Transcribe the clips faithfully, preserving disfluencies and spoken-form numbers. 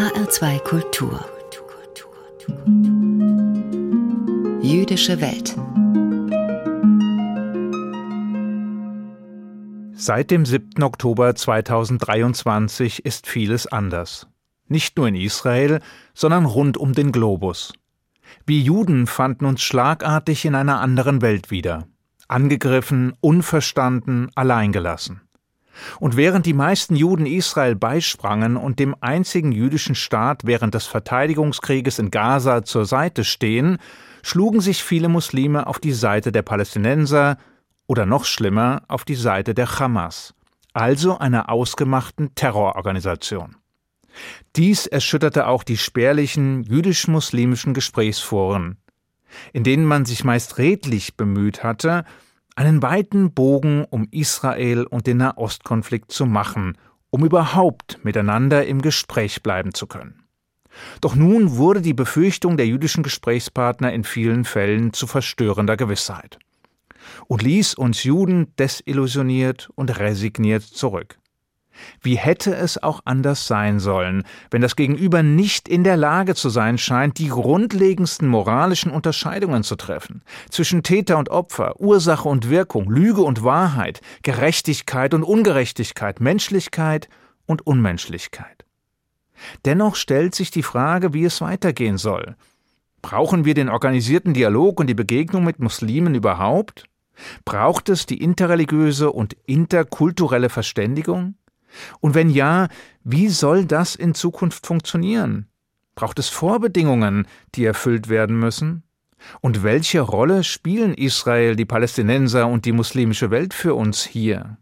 H R zwei Kultur. Jüdische Welt. Seit dem siebten Oktober zweitausenddreiundzwanzig ist vieles anders. Nicht nur in Israel, sondern rund um den Globus. Wir Juden fanden uns schlagartig in einer anderen Welt wieder. Angegriffen, unverstanden, alleingelassen. Und während die meisten Juden Israel beisprangen und dem einzigen jüdischen Staat während des Verteidigungskrieges in Gaza zur Seite stehen, schlugen sich viele Muslime auf die Seite der Palästinenser oder noch schlimmer auf die Seite der Hamas, also einer ausgemachten Terrororganisation. Dies erschütterte auch die spärlichen jüdisch-muslimischen Gesprächsforen, in denen man sich meist redlich bemüht hatte, einen weiten Bogen um Israel und den Nahostkonflikt zu machen, um überhaupt miteinander im Gespräch bleiben zu können. Doch nun wurde die Befürchtung der jüdischen Gesprächspartner in vielen Fällen zu verstörender Gewissheit und ließ uns Juden desillusioniert und resigniert zurück. Wie hätte es auch anders sein sollen, wenn das Gegenüber nicht in der Lage zu sein scheint, die grundlegendsten moralischen Unterscheidungen zu treffen, zwischen Täter und Opfer, Ursache und Wirkung, Lüge und Wahrheit, Gerechtigkeit und Ungerechtigkeit, Menschlichkeit und Unmenschlichkeit. Dennoch stellt sich die Frage, wie es weitergehen soll. Brauchen wir den organisierten Dialog und die Begegnung mit Muslimen überhaupt? Braucht es die interreligiöse und interkulturelle Verständigung? Und wenn ja, wie soll das in Zukunft funktionieren? Braucht es Vorbedingungen, die erfüllt werden müssen? Und welche Rolle spielen Israel, die Palästinenser und die muslimische Welt für uns hier?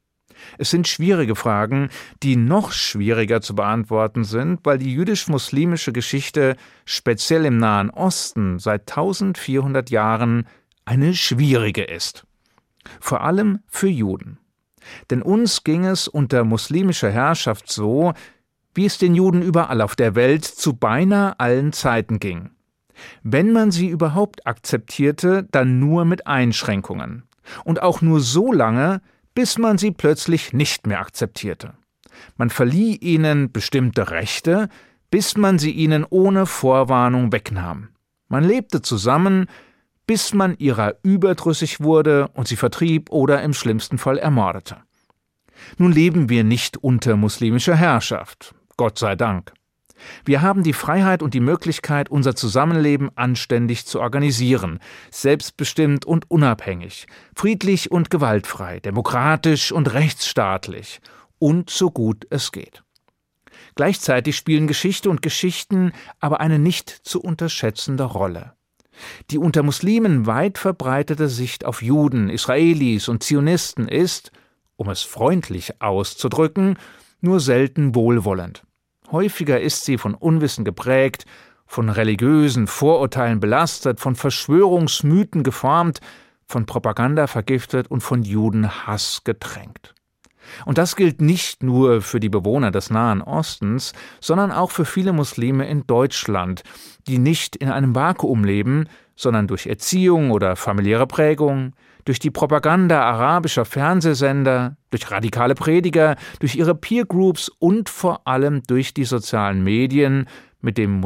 Es sind schwierige Fragen, die noch schwieriger zu beantworten sind, weil die jüdisch-muslimische Geschichte speziell im Nahen Osten seit eintausendvierhundert Jahren eine schwierige ist. Vor allem für Juden. Denn uns ging es unter muslimischer Herrschaft so, wie es den Juden überall auf der Welt zu beinahe allen Zeiten ging. Wenn man sie überhaupt akzeptierte, dann nur mit Einschränkungen. Und auch nur so lange, bis man sie plötzlich nicht mehr akzeptierte. Man verlieh ihnen bestimmte Rechte, bis man sie ihnen ohne Vorwarnung wegnahm. Man lebte zusammen, bis man ihrer überdrüssig wurde und sie vertrieb oder im schlimmsten Fall ermordete. Nun leben wir nicht unter muslimischer Herrschaft, Gott sei Dank. Wir haben die Freiheit und die Möglichkeit, unser Zusammenleben anständig zu organisieren, selbstbestimmt und unabhängig, friedlich und gewaltfrei, demokratisch und rechtsstaatlich und so gut es geht. Gleichzeitig spielen Geschichte und Geschichten aber eine nicht zu unterschätzende Rolle. Die unter Muslimen weit verbreitete Sicht auf Juden, Israelis und Zionisten ist, um es freundlich auszudrücken, nur selten wohlwollend. Häufiger ist sie von Unwissen geprägt, von religiösen Vorurteilen belastet, von Verschwörungsmythen geformt, von Propaganda vergiftet und von Judenhass getränkt. Und das gilt nicht nur für die Bewohner des Nahen Ostens, sondern auch für viele Muslime in Deutschland, die nicht in einem Vakuum leben, sondern durch Erziehung oder familiäre Prägung, durch die Propaganda arabischer Fernsehsender, durch radikale Prediger, durch ihre Peergroups und vor allem durch die sozialen Medien mit dem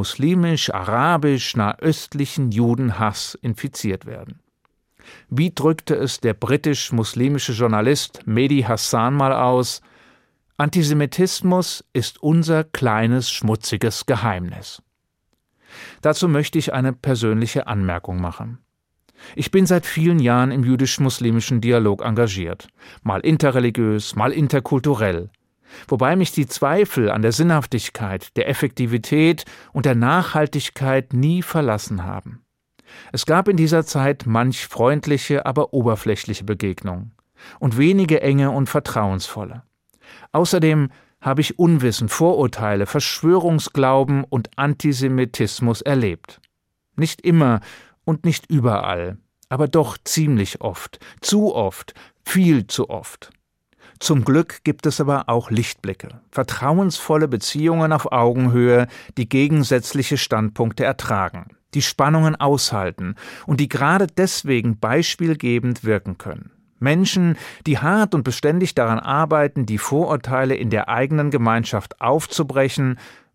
muslimisch-arabisch-nahöstlichen Judenhass infiziert werden. Wie drückte es der britisch-muslimische Journalist Mehdi Hasan mal aus: Antisemitismus ist unser kleines, schmutziges Geheimnis. Dazu möchte ich eine persönliche Anmerkung machen. Ich bin seit vielen Jahren im jüdisch-muslimischen Dialog engagiert, mal interreligiös, mal interkulturell, wobei mich die Zweifel an der Sinnhaftigkeit, der Effektivität und der Nachhaltigkeit nie verlassen haben. Es gab in dieser Zeit manch freundliche, aber oberflächliche Begegnungen und wenige enge und vertrauensvolle. Außerdem habe ich Unwissen, Vorurteile, Verschwörungsglauben und Antisemitismus erlebt. Nicht immer und nicht überall, aber doch ziemlich oft, zu oft, viel zu oft. Zum Glück gibt es aber auch Lichtblicke, vertrauensvolle Beziehungen auf Augenhöhe, die gegensätzliche Standpunkte ertragen, die Spannungen aushalten und die gerade deswegen beispielgebend wirken können. Menschen, die hart und beständig daran arbeiten, die Vorurteile in der eigenen Gemeinschaft aufzubrechen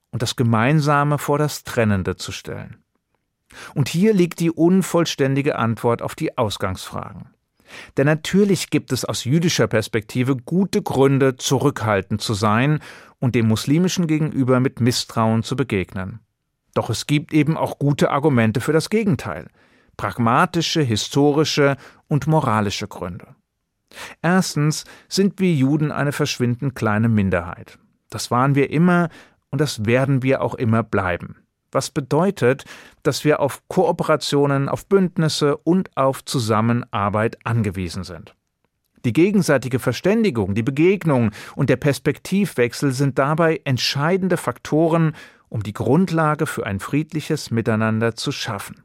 und das Gemeinsame vor das Trennende zu stellen. Und hier liegt die unvollständige Antwort auf die Ausgangsfragen. Denn natürlich gibt es aus jüdischer Perspektive gute Gründe, zurückhaltend zu sein und dem Muslimischen gegenüber mit Misstrauen zu begegnen. Doch es gibt eben auch gute Argumente für das Gegenteil: pragmatische, historische und moralische Gründe. Erstens sind wir Juden eine verschwindend kleine Minderheit. Das waren wir immer und das werden wir auch immer bleiben. Was bedeutet, dass wir auf Kooperationen, auf Bündnisse und auf Zusammenarbeit angewiesen sind. Die gegenseitige Verständigung, die Begegnung und der Perspektivwechsel sind dabei entscheidende Faktoren, um die Grundlage für ein friedliches Miteinander zu schaffen.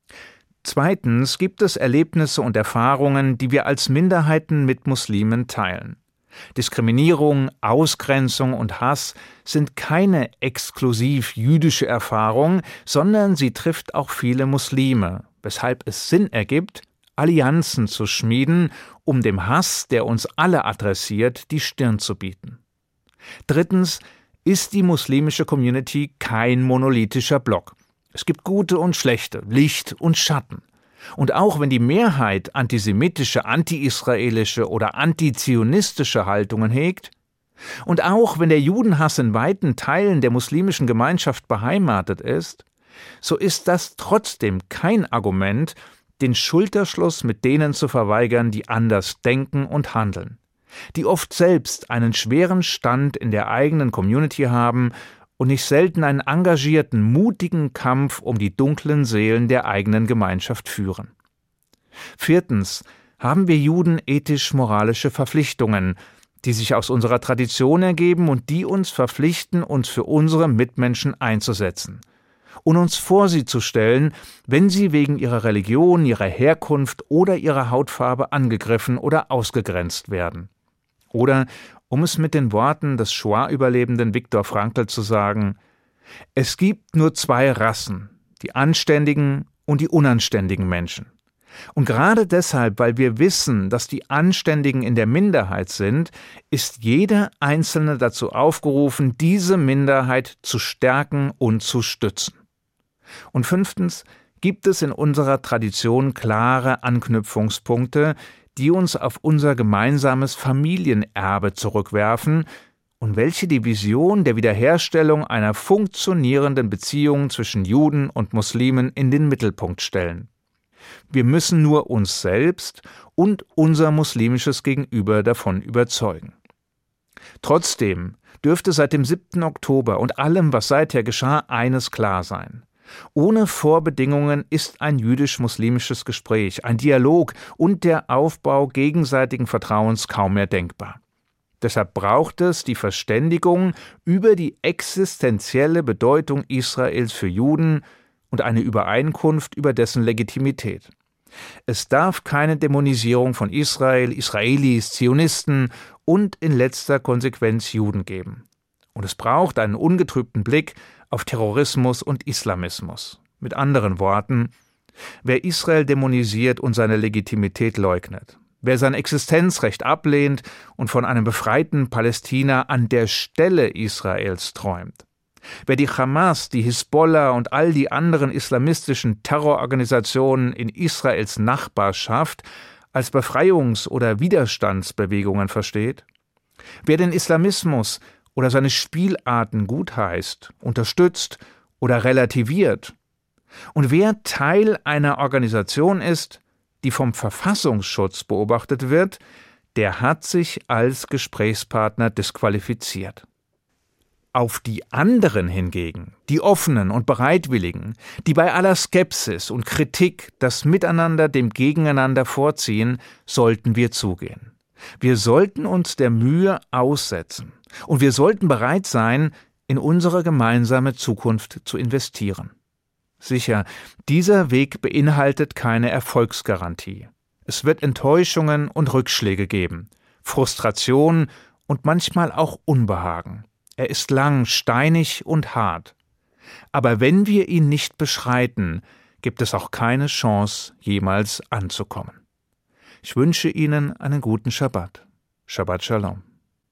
Zweitens gibt es Erlebnisse und Erfahrungen, die wir als Minderheiten mit Muslimen teilen. Diskriminierung, Ausgrenzung und Hass sind keine exklusiv jüdische Erfahrung, sondern sie trifft auch viele Muslime, weshalb es Sinn ergibt, Allianzen zu schmieden, um dem Hass, der uns alle adressiert, die Stirn zu bieten. Drittens ist die muslimische Community kein monolithischer Block. Es gibt gute und schlechte, Licht und Schatten. Und auch wenn die Mehrheit antisemitische, anti-israelische oder antizionistische Haltungen hegt, und auch wenn der Judenhass in weiten Teilen der muslimischen Gemeinschaft beheimatet ist, so ist das trotzdem kein Argument, den Schulterschluss mit denen zu verweigern, die anders denken und handeln, die oft selbst einen schweren Stand in der eigenen Community haben und nicht selten einen engagierten, mutigen Kampf um die dunklen Seelen der eigenen Gemeinschaft führen. Viertens haben wir Juden ethisch-moralische Verpflichtungen, die sich aus unserer Tradition ergeben und die uns verpflichten, uns für unsere Mitmenschen einzusetzen und uns vor sie zu stellen, wenn sie wegen ihrer Religion, ihrer Herkunft oder ihrer Hautfarbe angegriffen oder ausgegrenzt werden. Oder, um es mit den Worten des Shoah-Überlebenden Viktor Frankl zu sagen: Es gibt nur zwei Rassen, die anständigen und die unanständigen Menschen. Und gerade deshalb, weil wir wissen, dass die Anständigen in der Minderheit sind, ist jeder Einzelne dazu aufgerufen, diese Minderheit zu stärken und zu stützen. Und fünftens gibt es in unserer Tradition klare Anknüpfungspunkte, die uns auf unser gemeinsames Familienerbe zurückwerfen und welche die Vision der Wiederherstellung einer funktionierenden Beziehung zwischen Juden und Muslimen in den Mittelpunkt stellen. Wir müssen nur uns selbst und unser muslimisches Gegenüber davon überzeugen. Trotzdem dürfte seit dem siebten Oktober und allem, was seither geschah, eines klar sein: Ohne Vorbedingungen ist ein jüdisch-muslimisches Gespräch, ein Dialog und der Aufbau gegenseitigen Vertrauens kaum mehr denkbar. Deshalb braucht es die Verständigung über die existenzielle Bedeutung Israels für Juden und eine Übereinkunft über dessen Legitimität. Es darf keine Dämonisierung von Israel, Israelis, Zionisten und in letzter Konsequenz Juden geben. Und es braucht einen ungetrübten Blick auf Terrorismus und Islamismus. Mit anderen Worten: Wer Israel dämonisiert und seine Legitimität leugnet, wer sein Existenzrecht ablehnt und von einem befreiten Palästina an der Stelle Israels träumt, wer die Hamas, die Hisbollah und all die anderen islamistischen Terrororganisationen in Israels Nachbarschaft als Befreiungs- oder Widerstandsbewegungen versteht, wer den Islamismus oder seine Spielarten gutheißt, unterstützt oder relativiert, und wer Teil einer Organisation ist, die vom Verfassungsschutz beobachtet wird, der hat sich als Gesprächspartner disqualifiziert. Auf die anderen hingegen, die Offenen und Bereitwilligen, die bei aller Skepsis und Kritik das Miteinander dem Gegeneinander vorziehen, sollten wir zugehen. Wir sollten uns der Mühe aussetzen und wir sollten bereit sein, in unsere gemeinsame Zukunft zu investieren. Sicher, dieser Weg beinhaltet keine Erfolgsgarantie. Es wird Enttäuschungen und Rückschläge geben, Frustration und manchmal auch Unbehagen. Er ist lang, steinig und hart. Aber wenn wir ihn nicht beschreiten, gibt es auch keine Chance, jemals anzukommen. Ich wünsche Ihnen einen guten Schabbat. Shabbat Shalom.